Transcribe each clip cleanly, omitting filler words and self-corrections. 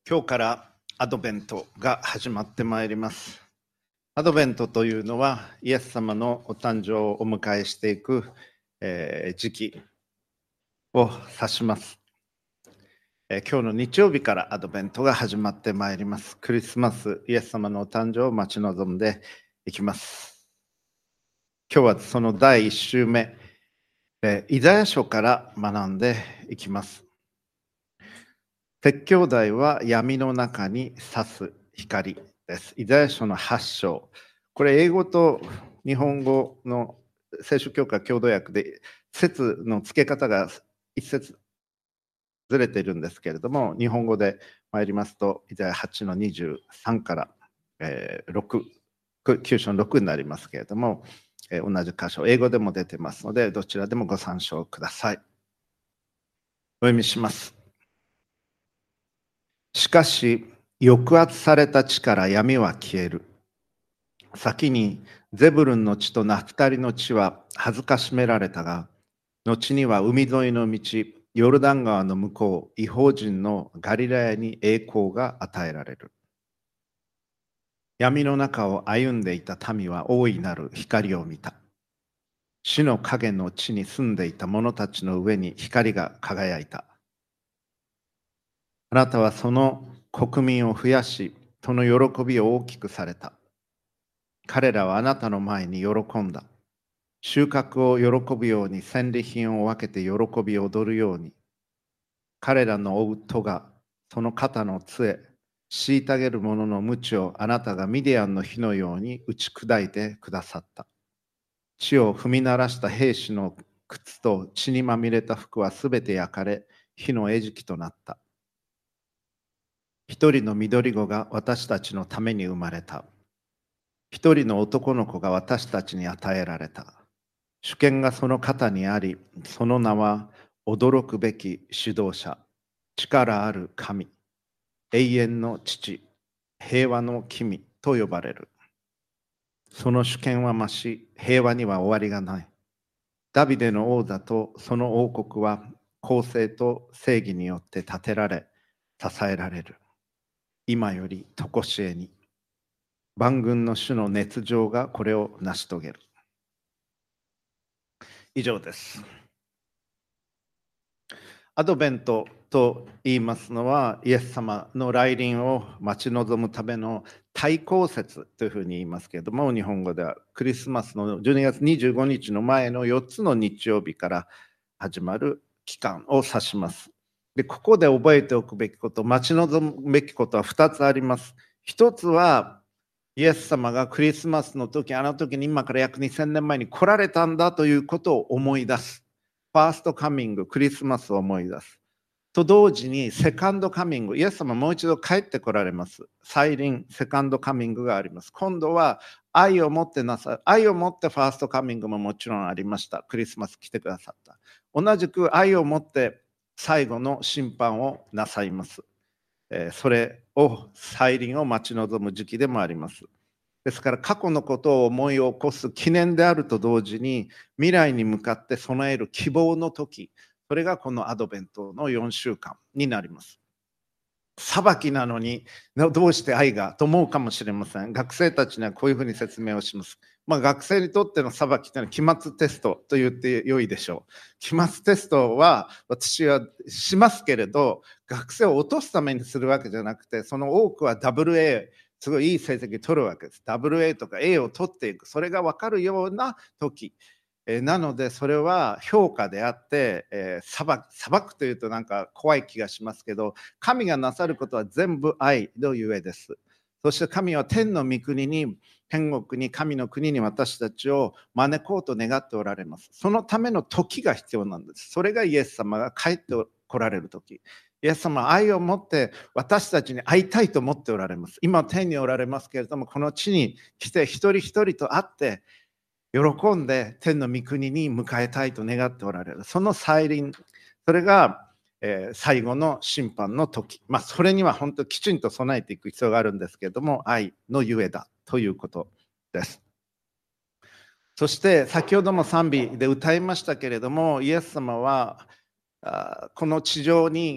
今日からアドベントが始まってまいります。アドベントというのはイエス様のお誕生をお迎えしていく、時期を指します。今日の日曜日からアドベントが始まってまいります。クリスマス、イエス様のお誕生を待ち望んでいきます。今日はその第1週目、イザヤ書から学んでいきます。説教題は闇の中に差す光です。イザヤ書の8章。これ英語と日本語の聖書教会共同訳で節の付け方が一節ずれているんですけれども、日本語で参りますとイザヤ8の23から、6、9章の6になりますけれども、同じ箇所、英語でも出てますので、どちらでもご参照ください。お読みします。しかし、抑圧された地から闇は消える。先にゼブルンの地とナフタリの地は恥ずかしめられたが、後には海沿いの道、ヨルダン川の向こう、異邦人のガリラヤに栄光が与えられる。闇の中を歩んでいた民は大いなる光を見た。死の影の地に住んでいた者たちの上に光が輝いた。あなたはその国民を増やし、その喜びを大きくされた。彼らはあなたの前に喜んだ。収穫を喜ぶように戦利品を分けて喜び踊るように。彼らの追う戸がその肩の杖、虐げる者の鞭をあなたがミディアンの火のように打ち砕いてくださった。地を踏み鳴らした兵士の靴と血にまみれた服はすべて焼かれ、火の餌食となった。一人の緑子が私たちのために生まれた。一人の男の子が私たちに与えられた。主権がその肩にあり、その名は驚くべき指導者、力ある神、永遠の父、平和の君と呼ばれる。その主権は増し、平和には終わりがない。ダビデの王座とその王国は公正と正義によって建てられ、支えられる。今より常しえに。万軍の主の熱情がこれを成し遂げる。以上です。アドベントと言いますのは、イエス様の来臨を待ち望むための対抗節というふうに言いますけれども、日本語ではクリスマスの12月25日の前の4つの日曜日から始まる期間を指します。で、ここで覚えておくべきこと、待ち望むべきことは2つあります。1つは、イエス様がクリスマスの時、あの時に今から約2000年前に来られたんだということを思い出す。ファーストカミング、クリスマスを思い出す。と同時に、セカンドカミング、イエス様もう一度帰ってこられます。再臨、セカンドカミングがあります。今度は愛を持ってなさる。愛を持ってファーストカミングももちろんありました。クリスマス来てくださった。同じく愛を持って最後の審判をなさいます。それを再臨を待ち望む時期でもあります。ですから過去のことを思い起こす記念であると同時に、未来に向かって備える希望の時、それがこのアドベントの4週間になります。裁きなのにどうして愛がと思うかもしれません。学生たちにはこういうふうに説明をします。学生にとっての裁きというのは期末テストと言って良いでしょう。期末テストは私はしますけれど、学生を落とすためにするわけじゃなくて、その多くは WA、すごいいい成績取るわけです。WA とか A を取っていく、それが分かるような時。なのでそれは評価であって、裁くというとなんか怖い気がしますけど、神がなさることは全部愛のゆえです。そして神は天の御国に、天国に、神の国に私たちを招こうと願っておられます。そのための時が必要なんです。それがイエス様が帰って来られる時。イエス様は愛を持って私たちに会いたいと思っておられます。今天におられますけれども、この地に来て一人一人と会って喜んで天の御国に迎えたいと願っておられる。その再臨、それが、最後の審判の時。それには本当きちんと備えていく必要があるんですけれども、愛のゆえだということです。そして先ほども賛美で歌いましたけれども、イエス様はこの地上に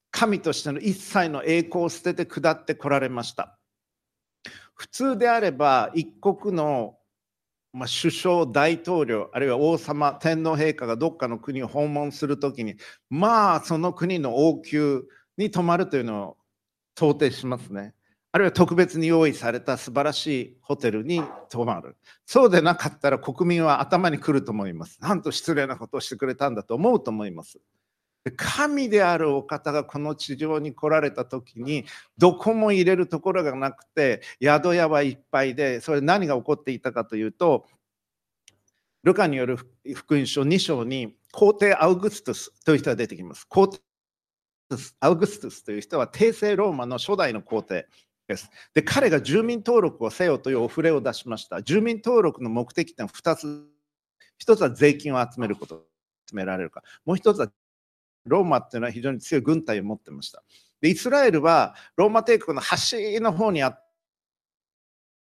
神としての一切の栄光を捨てて下ってこられました。普通であれば一国の首相、大統領、あるいは王様、天皇陛下がどっかの国を訪問するときに、その国の王宮に泊まるというのを想定しますね。あるいは特別に用意された素晴らしいホテルに泊まる。そうでなかったら国民は頭にくると思います。なんと失礼なことをしてくれたんだと思うと思います。神であるお方がこの地上に来られた時にどこも入れるところがなくて宿屋はいっぱいで、それ何が起こっていたかというと、ルカによる福音書2章に皇帝アウグストゥスという人が出てきます。皇帝アウグストゥスという人は帝政ローマの初代の皇帝です。で、彼が住民登録をせよというお触れを出しました。住民登録の目的ってのは2つ。1つは税金を集めること、集められるか。もう1つはローマっていうのは非常に強い軍隊を持ってました。で、イスラエルはローマ帝国の端の方にあって、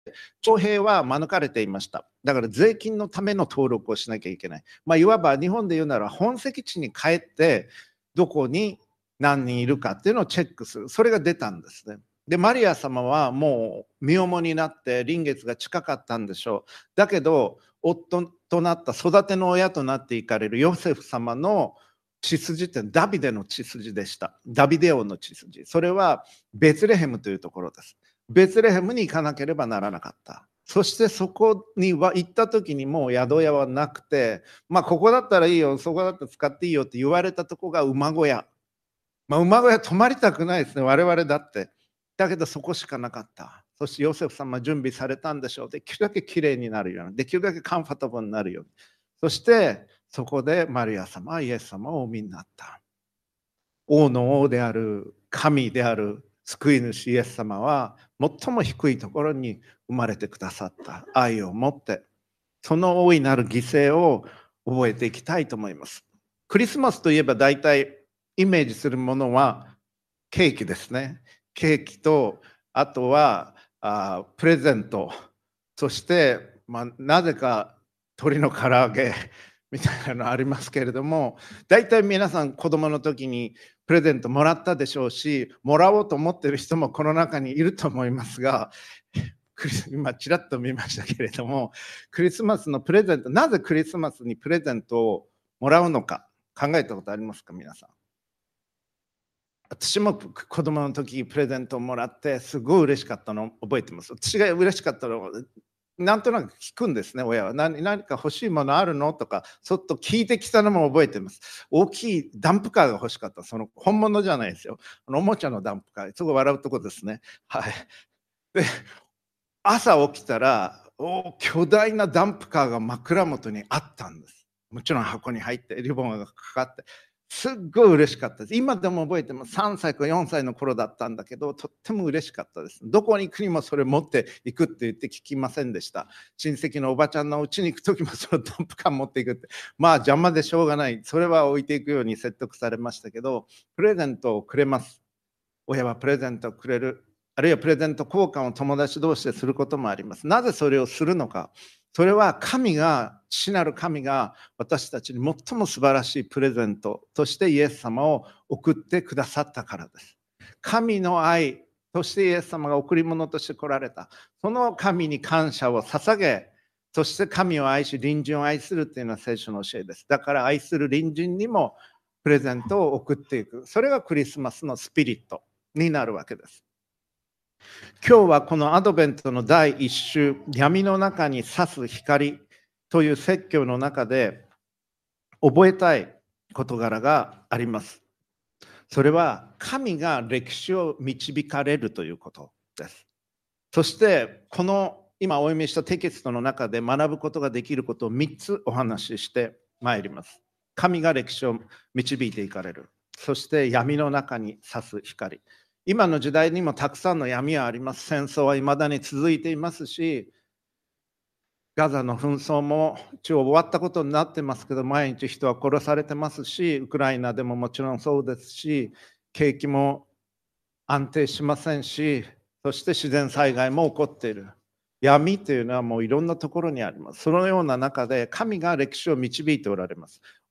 徴兵は免れていました。だから税金のための登録をしなきゃいけない。いわば日本で言うなら本籍地に帰ってどこに何人いるかっていうのをチェックする。それが出たんですね。で、マリア様はもう身重になって臨月が近かったんでしょう。だけど夫となった育ての親となっていかれるヨセフ様の血筋ってダビデの血筋でした。ダビデ王の血筋。それはベツレヘムというところです。ベツレヘムに行かなければならなかった。そしてそこに行った時にもう宿屋はなくて、ここだったらいいよ、そこだったら使っていいよって言われたとこが馬小屋。馬小屋泊まりたくないですね、我々だって。だけどそこしかなかった。そしてヨセフ様準備されたんでしょう。できるだけきれいになるように、できるだけカンファタブルになるように。そしてそこでマリア様はイエス様をお産みになった。王の王である神である救い主イエス様は最も低いところに生まれてくださった愛を持って、その大いなる犠牲を覚えていきたいと思います。クリスマスといえば大体イメージするものはケーキですね。ケーキと、あとはプレゼント、そして、なぜか鶏の唐揚げみたいなのありますけれども、大体皆さん子供の時にプレゼントもらったでしょうし、もらおうと思ってる人もこの中にいると思いますが、今ちらっと見ましたけれども、クリスマスのプレゼント、なぜクリスマスにプレゼントをもらうのか考えたことありますか、皆さん。私も子供の時プレゼントをもらってすごい嬉しかったのを覚えてます。私が嬉しかったのはなんとなく聞くんですね、親は。何か欲しいものあるのとか、そっと聞いてきたのも覚えてます。大きいダンプカーが欲しかった。その本物じゃないですよ。おもちゃのダンプカー。すごい笑うとこですね。はい。で、朝起きたら、巨大なダンプカーが枕元にあったんです。もちろん箱に入ってリボンがかかって。すっごい嬉しかったです。今でも覚えてます。3歳か4歳の頃だったんだけど、とっても嬉しかったです。どこに行くにもそれ持っていくって言って聞きませんでした。親戚のおばちゃんの家に行く時もそのダンプカー持っていくって。邪魔でしょうがない。それは置いていくように説得されましたけど、プレゼントをくれます。親はプレゼントをくれる。あるいはプレゼント交換を友達同士ですることもあります。なぜそれをするのか。それは父なる神が私たちに最も素晴らしいプレゼントとしてイエス様を送ってくださったからです。神の愛としてイエス様が贈り物として来られた。その神に感謝を捧げ、そして神を愛し隣人を愛するというのは聖書の教えです。だから愛する隣人にもプレゼントを送っていく。それがクリスマスのスピリットになるわけです。今日はこのアドベントの第1週、闇の中に差す光という説教の中で覚えたい事柄があります。それは神が歴史を導かれるということです。そしてこの今お読みしたテキストの中で学ぶことができることを3つお話ししてまいります。神が歴史を導いていかれる。そして闇の中に差す光。今の時代にもたくさんの闇はあります。戦争は未だに続いていますし、ガザの紛争も一応終わったことになってますけど、毎日人は殺されてますし、ウクライナでももちろんそうですし、景気も安定しませんし、そして自然災害も起こっている。闇というのはもういろんなところにあります。そのような中で神が歴史を導いておられます。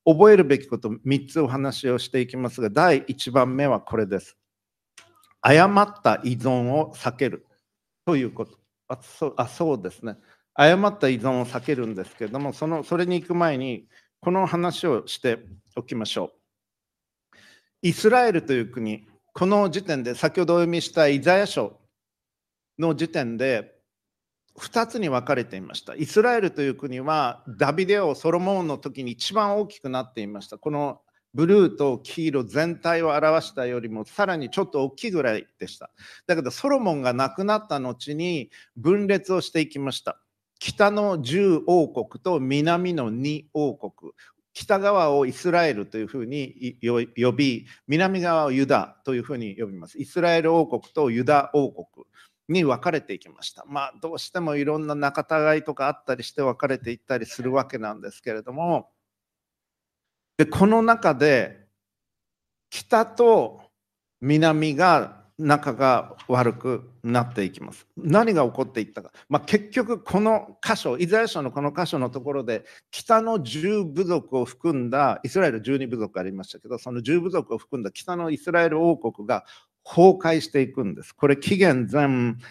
覚えるべきこと3つお話をしていきますが、第1番目はこれです。誤った依存を避けるということ。そうですね。誤った依存を避けるんですけれども、それに行く前に、この話をしておきましょう。イスラエルという国、この時点で、先ほどお読みしたイザヤ書の時点で、2つに分かれていました。イスラエルという国は、ダビデ王ソロモンの時に一番大きくなっていました。このブルーと黄色全体を表したよりもさらにちょっと大きいぐらいでした。だけどソロモンが亡くなった後に分裂をしていきました。北の10王国と南の2王国。北側をイスラエルというふうに呼び、南側をユダというふうに呼びます。イスラエル王国とユダ王国に分かれていきました。どうしてもいろんな仲違いとかあったりして分かれていったりするわけなんですけれども、でこの中で北と南が仲が悪くなっていきます。何が起こっていったか、結局この箇所、イザヤ書のこの箇所のところで北の10部族を含んだ、イスラエル12部族ありましたけど、その10部族を含んだ北のイスラエル王国が崩壊していくんです。これ紀元前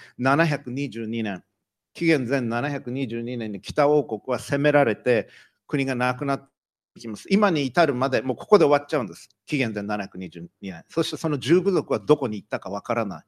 722年、紀元前722年に北王国は攻められて国がなくなっていきます。今に至るまで、もうここで終わっちゃうんです。紀元前722年。そしてその10部族はどこに行ったかわからない。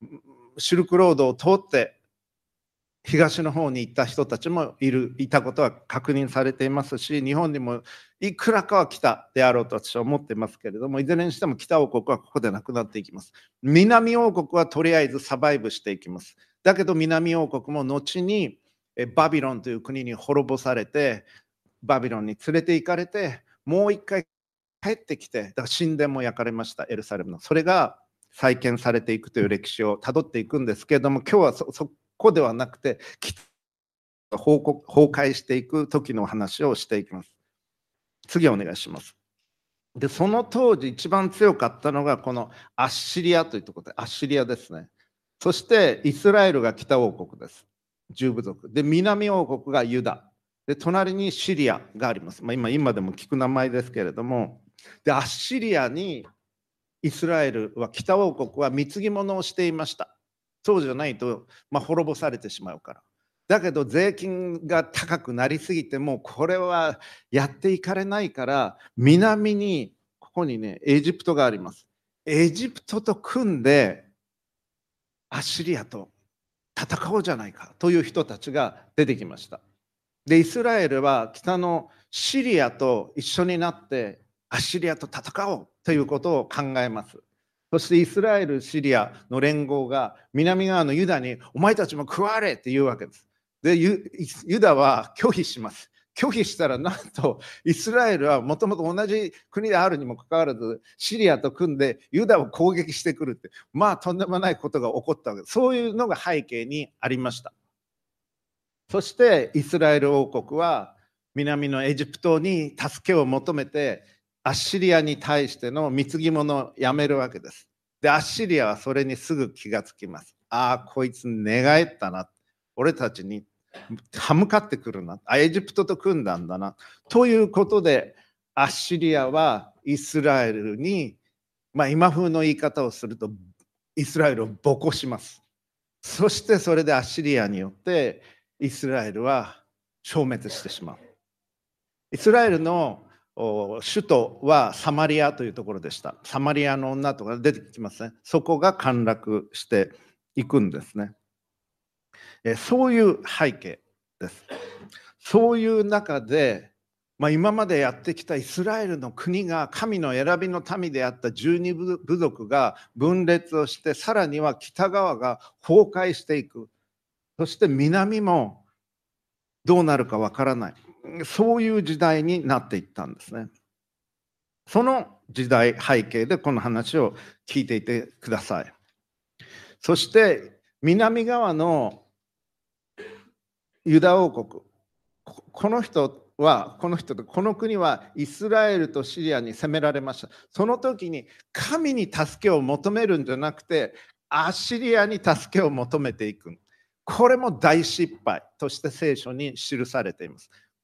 シルクロードを通って東の方に行った人たちもいたことは確認されていますし、日本にもいくらかは来たであろうと私は思ってますけれども、いずれにしても北王国はここでなくなっていきます。南王国はとりあえずサバイブしていきます。だけど南王国も後にバビロンという国に滅ぼされて、バビロンに連れて行かれて、もう一回帰ってきて、だから神殿も焼かれました、エルサレムの。それが再建されていくという歴史をたどっていくんですけれども、今日はそこではなくて、崩壊していく時の話をしていきます。次お願いします。で、その当時一番強かったのがこのアッシリアというところで、アッシリアですね。そしてイスラエルが北王国です。10部族。で、南王国がユダ。で、隣にシリアがあります。今でも聞く名前ですけれども、で、アッシリアにイスラエルは、北王国は貢ぎ物をしていました。そうじゃないと、滅ぼされてしまうから。だけど税金が高くなりすぎてもこれはやっていかれないから、南にここにねエジプトがあります。エジプトと組んでアッシリアと戦おうじゃないかという人たちが出てきました。でイスラエルは北のシリアと一緒になってアッシリアと戦おうということを考えます。そしてイスラエル・シリアの連合が南側のユダにお前たちも加われって言うわけです。でユダは拒否します。拒否したらなんとイスラエルはもともと同じ国であるにもかかわらずシリアと組んでユダを攻撃してくるって、とんでもないことが起こったわけです。そういうのが背景にありました。そしてイスラエル王国は南のエジプトに助けを求めてアッシリアに対しての貢ぎ物をやめるわけです。でアッシリアはそれにすぐ気がつきます。こいつ寝返ったな、俺たちに歯向かってくるな、エジプトと組んだんだなということで、アッシリアはイスラエルに、今風の言い方をするとイスラエルをボコします。そしてそれでアッシリアによってイスラエルは消滅してしまう。イスラエルの首都はサマリアというところでした。サマリアの女とか出てきますね。そこが陥落していくんですね。そういう背景です。そういう中で、今までやってきたイスラエルの国が神の選びの民であった12部族が分裂をして、さらには北側が崩壊していく。そして南もどうなるかわからない。そういう時代になっていったんですね。その時代背景でこの話を聞いていてください。そして南側のユダ王国、この国はイスラエルとシリアに攻められました。その時に神に助けを求めるんじゃなくてアッシリアに助けを求めていく。これも大失敗として聖書に記されています。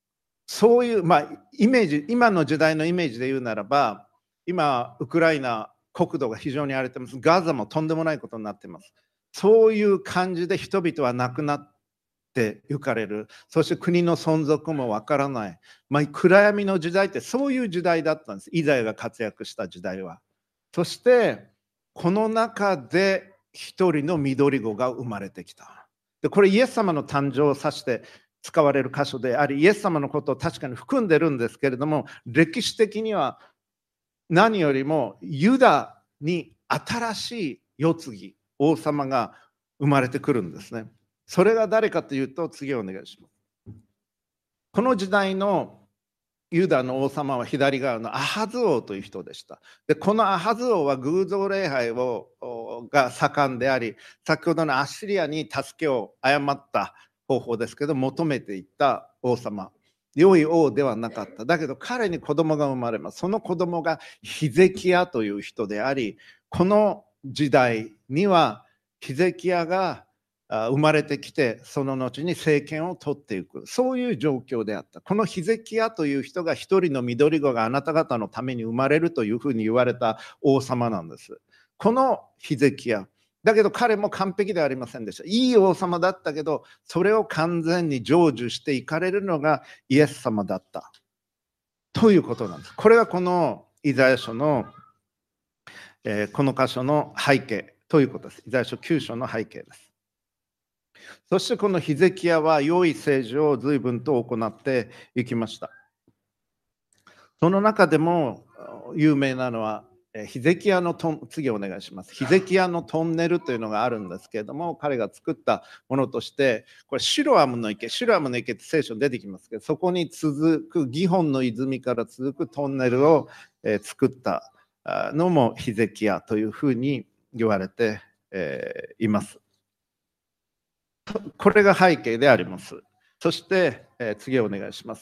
そういう、イメージ、今の時代のイメージで言うならば、今、ウクライナ、国土が非常に荒れてます。ガザもとんでもないことになっています。そういう感じで人々は亡くなって行かれる。そして国の存続もわからない。暗闇の時代ってそういう時代だったんです。イザヤが活躍した時代は。そして、この中で一人の緑子が生まれてきた。で、これイエス様の誕生を指して使われる箇所であり、イエス様のことを確かに含んでるんですけれども、歴史的には何よりもユダに新しい世継ぎ、王様が生まれてくるんですね。それが誰かというと、次お願いします。この時代のユダの王様は左側のアハズ王という人でした。で、このアハズ王は偶像礼拝が盛んであり、先ほどのアッシリアに助けを誤った方法ですけど、求めていった王様。良い王ではなかった。だけど彼に子供が生まれます。その子供がヒゼキヤという人であり、この時代にはヒゼキヤが生まれてきて、その後に政権を取っていく、そういう状況であった。このヒゼキヤという人が一人の緑子があなた方のために生まれるというふうに言われた王様なんです。このヒゼキヤ。だけど彼も完璧ではありませんでした。いい王様だったけど、それを完全に成就していかれるのがイエス様だった。ということなんです。これがこのイザヤ書の、この箇所の背景ということです。イザヤ書9章の背景です。そしてこのヒゼキヤは良い政治を随分と行っていきました。その中でも有名なのはヒゼキヤの次お願いします。ヒゼキヤのトンネルというのがあるんですけれども、彼が作ったものとして、これシロアムの池って聖書に出てきますけど、そこに続くギホンの泉から続くトンネルを作ったのもヒゼキヤというふうに言われています。これが背景であります。そして、次お願いします。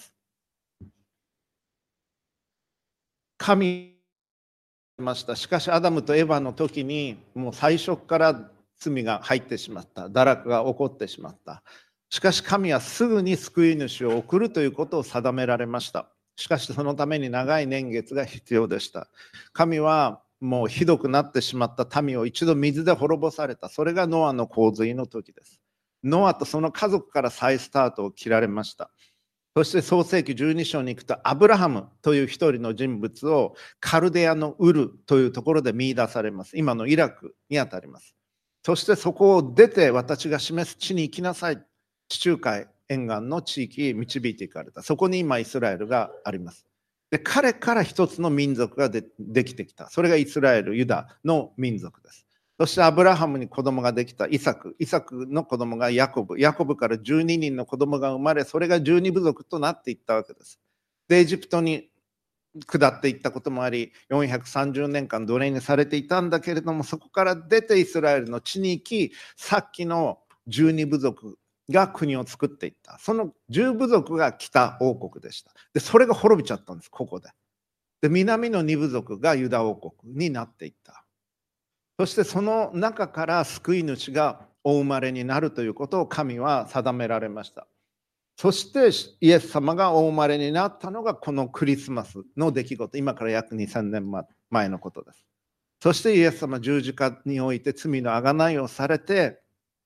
神ました。しかしアダムとエヴァの時にもう最初から罪が入ってしまった。堕落が起こってしまった。しかし神はすぐに救い主を送るということを定められました。しかしそのために長い年月が必要でした。神はもうひどくなってしまった民を一度水で滅ぼされた。それがノアの洪水の時です。ノアとその家族から再スタートを切られました。そして創世記12章に行くとアブラハムという一人の人物をカルデアのウルというところで見出されます。今のイラクにあたります。そしてそこを出て私が示す地に行きなさい。地中海沿岸の地域へ導いていかれた。そこに今イスラエルがあります。で彼から一つの民族が できてきた。それがイスラエル、ユダの民族です。そしてアブラハムに子供ができたイサクの子供がヤコブから12人の子供が生まれ、それが12部族となっていったわけです。でエジプトに下っていったこともあり、430年間奴隷にされていたんだけれども、そこから出てイスラエルの地に行き、さっきの12部族が国を作っていった。その10部族が北王国でした。でそれが滅びちゃったんです、ここで。で南の2部族がユダ王国になっていった。そしてその中から救い主がお生まれになるということを神は定められました。そしてイエス様がお生まれになったのがこのクリスマスの出来事、今から約2000年前のことです。そしてイエス様十字架において罪の贖いをされて、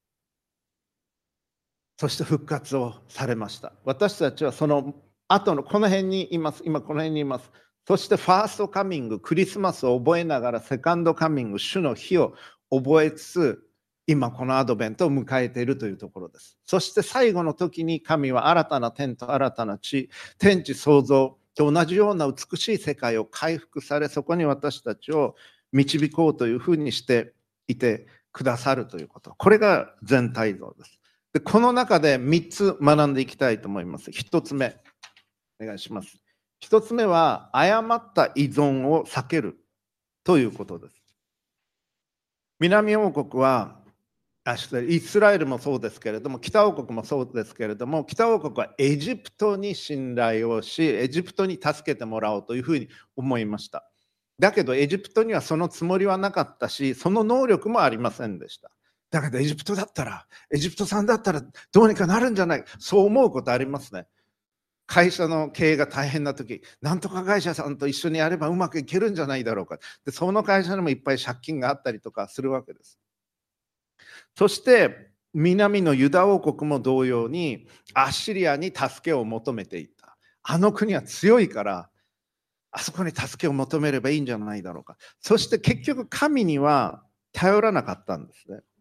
そして復活をされました。私たちはその後のこの辺にいます。今この辺にいます。そしてファーストカミング、クリスマスを覚えながらセカンドカミング、主の日を覚えつつ、今このアドベントを迎えているというところです。そして最後の時に神は新たな天と新たな地、天地創造と同じような美しい世界を回復され、そこに私たちを導こうというふうにしていてくださるということ。これが全体像です。でこの中で3つ学んでいきたいと思います。1つ目、お願いします。1つ目は誤った依存を避けるということです。南王国はイスラエルもそうですけれども、北王国もそうですけれども、北王国はエジプトに信頼をし、エジプトに助けてもらおうというふうに思いました。だけどエジプトにはそのつもりはなかったし、その能力もありませんでした。だけどエジプトさんだったらどうにかなるんじゃないか、そう思うことありますね。 会社の経営が大変な時、なんとか会社さんと一緒にやればうまくいけるんじゃないだろうか。で、その会社にもいっぱい借金があったりとかするわけです。そして南のユダ王国も同様にアッシリアに助けを求めていた。あの国は強いから、あそこに助けを求めればいいんじゃないだろうか。そして結局神には頼らなかったんですね。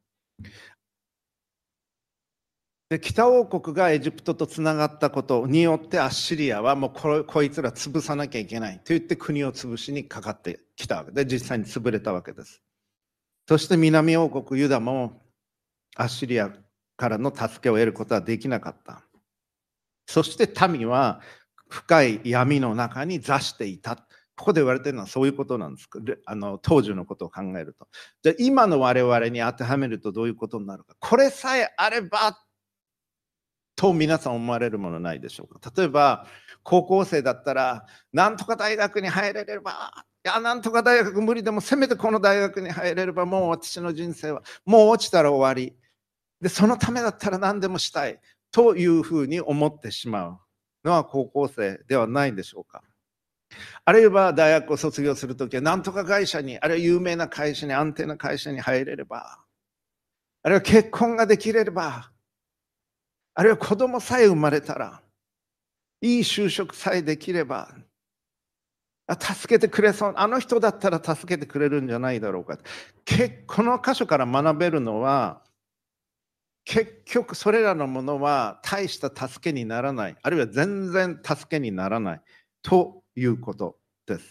で、北王国がエジプトとつながったことによってアッシリアはもうこいつら潰さなきゃいけないと言って国を潰しにかかってきたわけで、実際に潰れたわけです。そして南王国ユダもアッシリアからの助けを得ることはできなかった。そして民は深い闇の中に座していた。ここで言われているのはそういうことなんです。当時のことを考えると。じゃあ今の我々に当てはめるとどういうことになるか。これさえあればと皆さん思われるものないでしょうか。例えば高校生だったらなんとか大学に入れれば、いやなんとか大学無理でもせめてこの大学に入れればもう私の人生はもう落ちたら終わりで、そのためだったら何でもしたいというふうに思ってしまうのは高校生ではないでしょうか。あるいは大学を卒業するときはなんとか会社に、あるいは有名な会社に、安定な会社に入れれば、あるいは結婚ができれば、あるいは子供さえ生まれたら、いい就職さえできれば、助けてくれそう、あの人だったら助けてくれるんじゃないだろうか。この箇所から学べるのは、結局それらのものは大した助けにならない、あるいは全然助けにならないということです。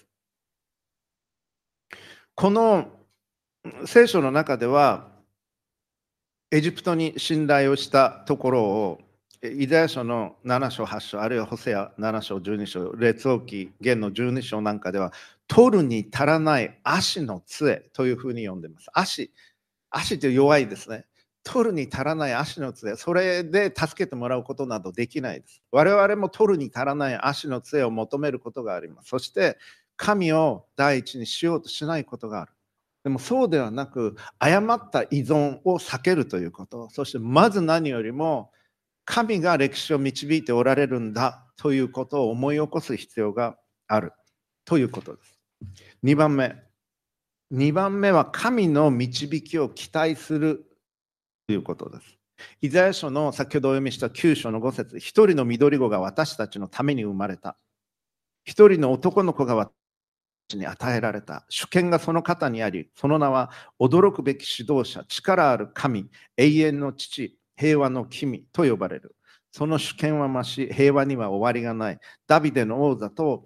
この聖書の中では、エジプトに信頼をしたところを、イザヤ書の7章、8章、あるいはホセア7章、12章、列王記、元の12章なんかでは、取るに足らない足の杖というふうに呼んでいます。足って弱いですね。取るに足らない足の杖、それで助けてもらうことなどできないです。我々も取るに足らない足の杖を求めることがあります。そして、神を第一にしようとしないことがある。でもそうではなく、誤った依存を避けるということ、そしてまず何よりも、神が歴史を導いておられるんだということを思い起こす必要があるということです。2番目は神の導きを期待するということです。イザヤ書の先ほどお読みした9章の5節、一人の緑子が私たちのために生まれた。一人の男の子が私に与えられた。主権がその肩にあり、その名は驚くべき指導者、力ある神、永遠の父、平和の君と呼ばれる。その主権は増し、平和には終わりがない。ダビデの王座と、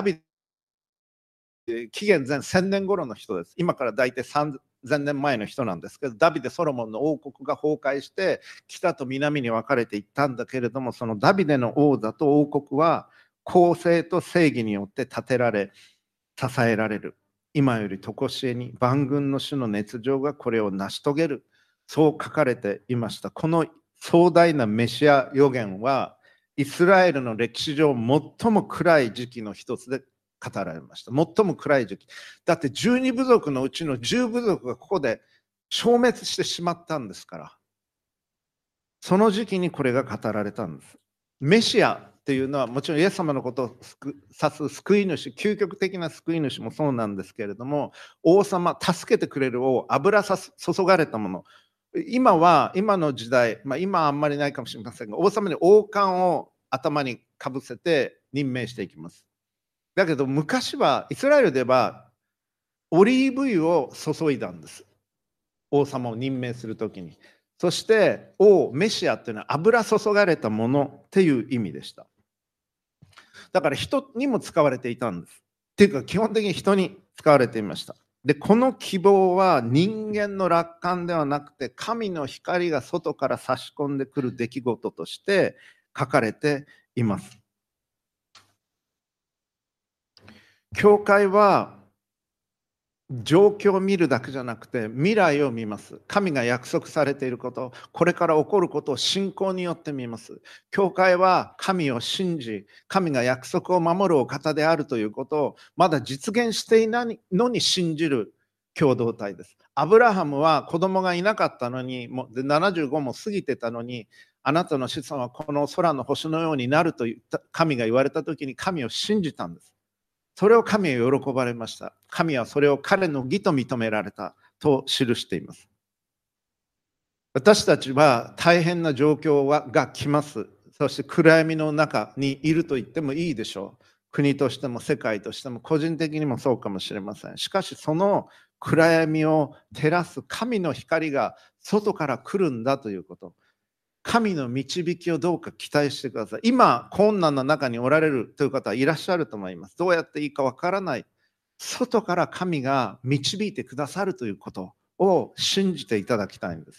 紀元前1000年頃の人です。今から大体3000年前の人なんですけど、ダビデ・ソロモンの王国が崩壊して北と南に分かれていったんだけれども、そのダビデの王座と王国は公正と正義によって建てられ支えられる。今より常しえに万軍の主の熱情がこれを成し遂げる。そう書かれていました。この壮大なメシア予言はイスラエルの歴史上最も暗い時期の一つで語られました。最も暗い時期。だって12部族のうちの10部族がここで消滅してしまったんですから。その時期にこれが語られたんです。メシアっていうのはもちろんイエス様のことを指す救い主、究極的な救い主もそうなんですけれども、王様、助けてくれる王、油注がれたもの。今の時代、今はあんまりないかもしれませんが、王様に王冠を頭にかぶせて任命していきます。だけど昔はイスラエルではオリーブ油を注いだんです。王様を任命するときに。そしてメシアっていうのは油注がれたものっていう意味でした。だから人にも使われていたんです。っていうか基本的に人に使われていました。で、この希望は人間の楽観ではなくて神の光が外から差し込んでくる出来事として書かれています。教会は状況を見るだけじゃなくて未来を見ます。神が約束されていること、これから起こることを信仰によって見ます。教会は神を信じ、神が約束を守るお方であるということをまだ実現していないのに信じる共同体です。 アブラハムは子供がいなかったのに、で75も過ぎてたのに、あなたの子孫はこの空の星のようになると言った神が言われた時に神を信じたんです。それを神は喜ばれました。神はそれを彼の義と認められたと記しています。私たちは大変な状況が来ます。そして暗闇の中にいると言ってもいいでしょう。国としても世界としても個人的にもそうかもしれません。しかしその暗闇を照らす神の光が外から来るんだということ。神の導きをどうか期待してください。今、困難な中におられるという方はいらっしゃると思います。どうやっていいかわからない。外から神が導いてくださるということを信じていただきたいんです。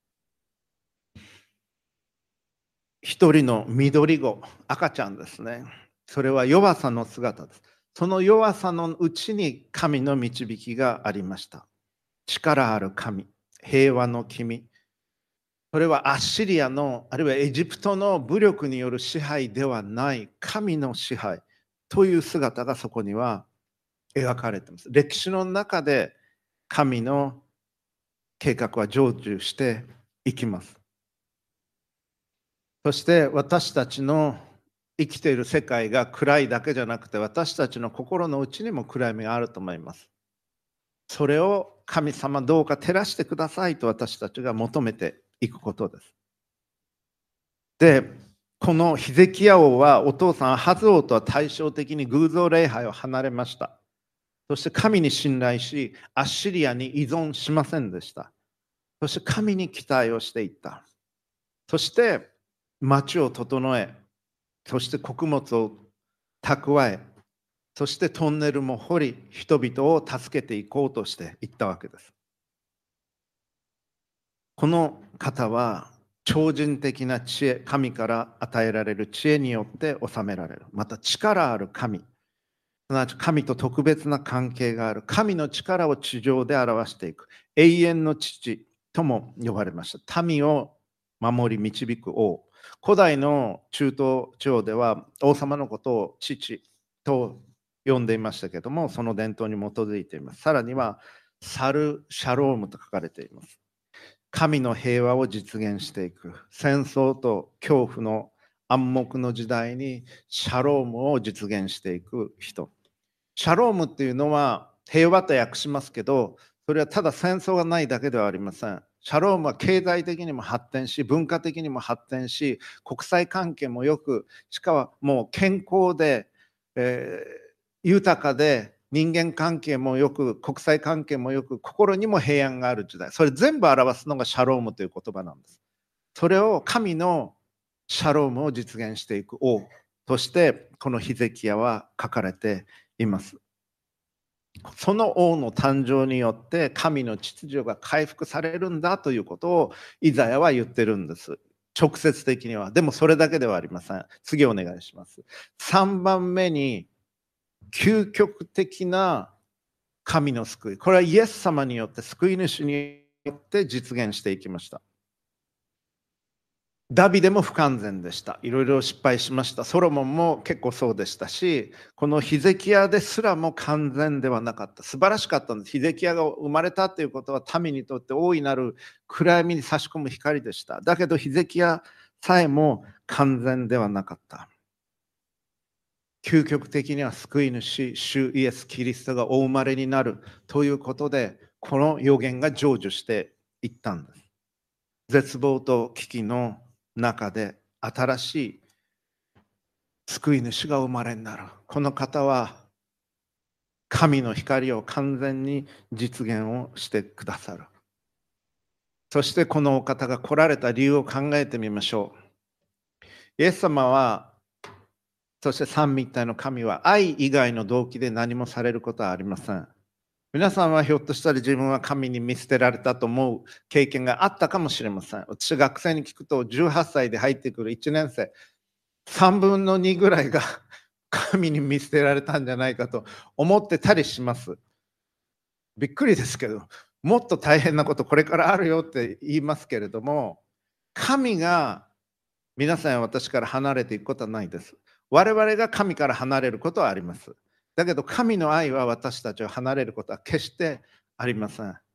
一人の緑子、赤ちゃんですね。それは弱さの姿です。その弱さのうちに神の導きがありました。力ある神、平和の君。それはアッシリアの、あるいはエジプトの武力による支配ではない神の支配という姿がそこには描かれています。歴史の中で神の計画は成就していきます。そして私たちの生きている世界が暗いだけじゃなくて、私たちの心の内にも暗闇があると思います。それを神様どうか照らしてくださいと私たちが求めていくことです。で、このヒゼキヤ王はお父さんアハズ王とは対照的に偶像礼拝を離れました。そして神に信頼し、アッシリアに依存しませんでした。そして神に期待をしていった。そして町を整え、そして穀物を蓄え、そしてトンネルも掘り、人々を助けていこうとしていったわけです。この方は超人的な知恵、神から与えられる知恵によって治められる。また力ある神、すなわち神と特別な関係がある。神の力を地上で表していく。永遠の父とも呼ばれました。民を守り導く王。古代の中東地方では王様のことを父と呼んでいましたけども、その伝統に基づいています。さらにはサル・シャロームと書かれています。神の平和を実現していく。戦争と恐怖の暗黙の時代にシャロームを実現していく人。シャロームっていうのは平和と訳しますけど、それはただ戦争がないだけではありません。シャロームは経済的にも発展し、文化的にも発展し、国際関係もよく、しかも健康で、豊かで、人間関係もよく、国際関係もよく、心にも平安がある時代。それ全部表すのがシャロームという言葉なんです。それを神のシャロームを実現していく王として、このヒゼキヤは書かれています。その王の誕生によって神の秩序が回復されるんだということをイザヤは言ってるんです。直接的には。でもそれだけではありません。次お願いします。3番目に究極的な神の救い。これはイエス様によって救い主によって実現していきました。ダビデも不完全でした。いろいろ失敗しました。ソロモンも結構そうでしたし、このヒゼキヤですらも完全ではなかった。素晴らしかったんです。ヒゼキヤが生まれたということは民にとって大いなる暗闇に差し込む光でした。だけどヒゼキヤさえも完全ではなかった。究極的には救い主、主イエス・キリストがお生まれになるということで、この予言が成就していったんです。絶望と危機の中で新しい救い主が生まれになる。この方は神の光を完全に実現をしてくださる。そしてこのお方が来られた理由を考えてみましょう。イエス様は、そして三位一体の神は愛以外の動機で何もされることはありません。皆さんはひょっとしたら自分は神に見捨てられたと思う経験があったかもしれません。私学生に聞くと18歳で入ってくる1年生、3分の2ぐらいが神に見捨てられたんじゃないかと思ってたりします。びっくりですけど、もっと大変なことこれからあるよって言いますけれども、神が皆さん私から離れていくことはないです。我々が神から離れることはあります。だけど神の愛は私たちを離れることは決してありません。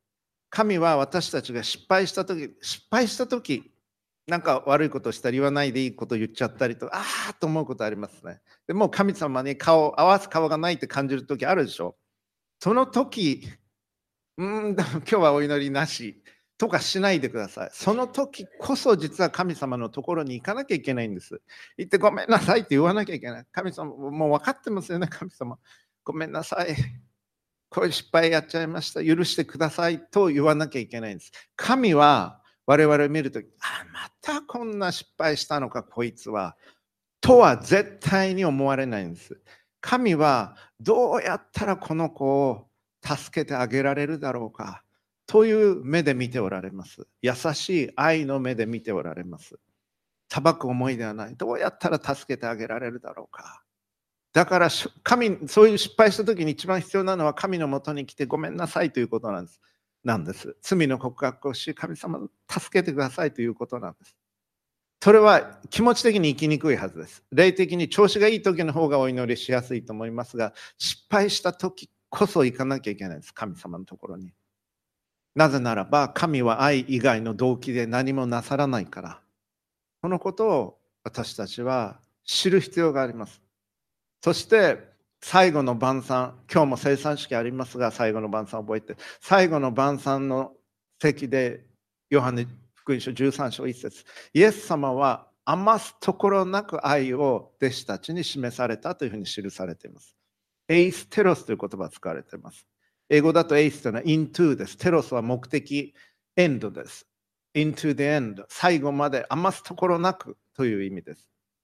神は私たちが失敗した時、なんか悪いことしたり言わないでいいこと言っちゃったりと、ああと思うことありますね。でもう神様に合わす顔がないって感じる時あるでしょ。その時、でも今日はお祈りなしとかしないでください。その時こそ実は神様のところに行かなきゃいけないんです。行ってごめんなさいって言わなきゃいけない。神様、もう分かってますよね、神様。ごめんなさい。こういう失敗やっちゃいました。許してくださいと言わなきゃいけないんです。神は我々を見るとき、またこんな失敗したのか、こいつは。とは絶対に思われないんです。神はどうやったらこの子を助けてあげられるだろうかという目で見ておられます。優しい愛の目で見ておられます。裁く思いではない。どうやったら助けてあげられるだろうか。だからそういう失敗した時に一番必要なのは神のもとに来てごめんなさいということなんです。罪の告白をし、神様助けてくださいということなんです。それは気持ち的に生きにくいはずです。霊的に調子がいい時の方がお祈りしやすいと思いますが、失敗した時こそ行かなきゃいけないです。神様のところに。なぜならば、神は愛以外の動機で何もなさらないから。そのことを私たちは知る必要があります。そして最後の晩餐、今日も生産式ありますが、最後の晩餐を覚えて、最後の晩餐の席で、ヨハネ福音書13章1節、イエス様は余すところなく愛を弟子たちに示されたというふうに記されています。エイステロスという言葉が使われています。英語だとエイスというのは into です。テロスは目的、エンドです。into the end、最後まで余すところなくという意味です。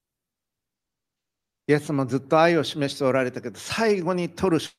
イエス様ずっと愛を示しておられたけど、最後に取る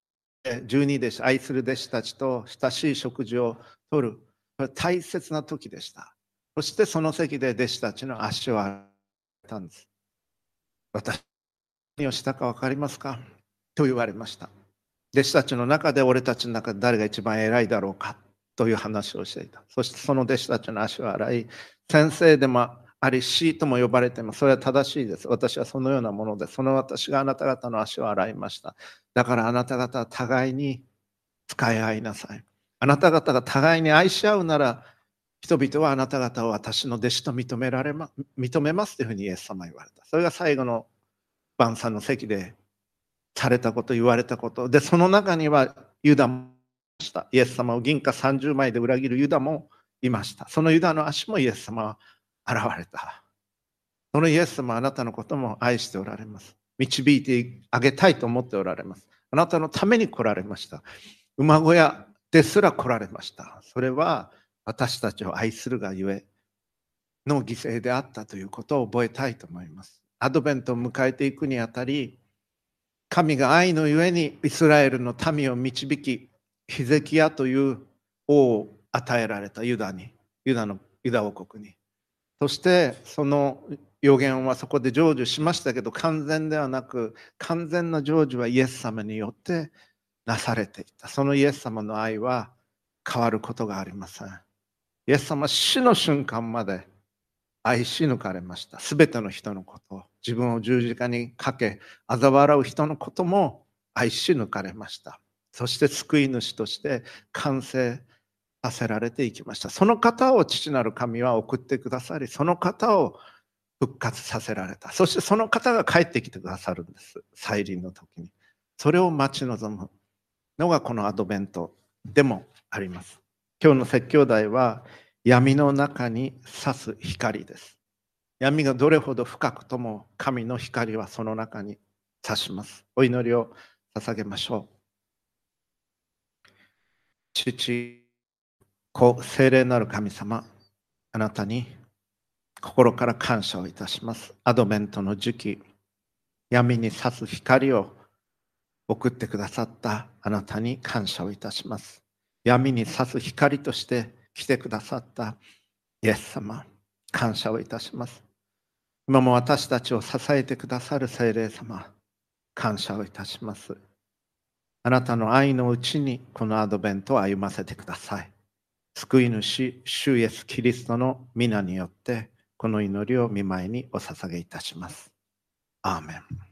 12弟子、愛する弟子たちと親しい食事を取る、これ大切な時でした。そしてその席で弟子たちの足を洗ったんです。私、何をしたか分かりますかと言われました。弟子たちの中で俺たちの中で誰が一番偉いだろうかという話をしていた。そしてその弟子たちの足を洗い、先生でもあり、師とも呼ばれています。それは正しいです。私はそのようなもので、その私があなた方の足を洗いました。だからあなた方は互いに使い合いなさい。あなた方が互いに愛し合うなら、人々はあなた方を私の弟子と認めますというふうにイエス様は言われた。それが最後の晩餐の席でされたこと、言われたこと。で、その中にはユダもいました。イエス様を銀貨30枚で裏切るユダもいました。そのユダの足もイエス様は現れた。そのイエス様はあなたのことも愛しておられます。導いてあげたいと思っておられます。あなたのために来られました。馬小屋ですら来られました。それは私たちを愛するがゆえの犠牲であったということを覚えたいと思います。アドベントを迎えていくにあたり、神が愛のゆえにイスラエルの民を導き、ヒゼキヤという王を与えられたユダ王国に。そしてその予言はそこで成就しましたけど、完全ではなく、完全な成就はイエス様によってなされていた。そのイエス様の愛は変わることがありません。イエス様は死の瞬間まで愛し抜かれました。すべての人のこと、自分を十字架にかけ、嘲笑う人のことも愛し抜かれました。そして救い主として完成させられていきました。その方を父なる神は送ってくださり、その方を復活させられた。そしてその方が帰ってきてくださるんです。再臨の時に。それを待ち望むのがこのアドベントでもあります。今日の説教題は闇の中に差す光です。闇がどれほど深くとも神の光はその中に差します。お祈りを捧げましょう。父、子、聖霊なる神様、あなたに心から感謝をいたします。アドベントの時期、闇に差す光を送ってくださったあなたに感謝をいたします。闇に差す光として来てくださったイエス様、感謝をいたします。今も私たちを支えてくださる聖霊様、感謝をいたします。あなたの愛のうちにこのアドベントを歩ませてください。救い主、主イエス・キリストの皆によって、この祈りを御前にお捧げいたします。アーメン。